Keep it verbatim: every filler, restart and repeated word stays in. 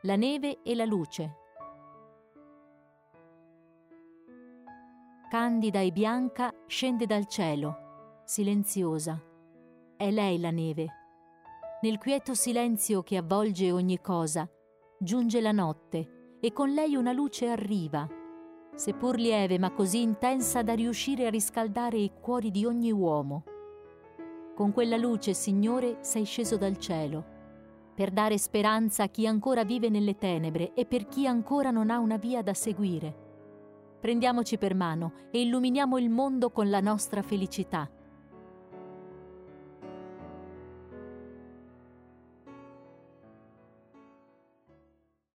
La neve e la luce. Candida e bianca scende dal cielo, silenziosa. È lei la neve. Nel quieto silenzio che avvolge ogni cosa, giunge la notte e con lei una luce arriva, seppur lieve ma così intensa da riuscire a riscaldare i cuori di ogni uomo. Con quella luce, Signore, sei sceso dal cielo, per dare speranza a chi ancora vive nelle tenebre e per chi ancora non ha una via da seguire. Prendiamoci per mano e illuminiamo il mondo con la nostra felicità.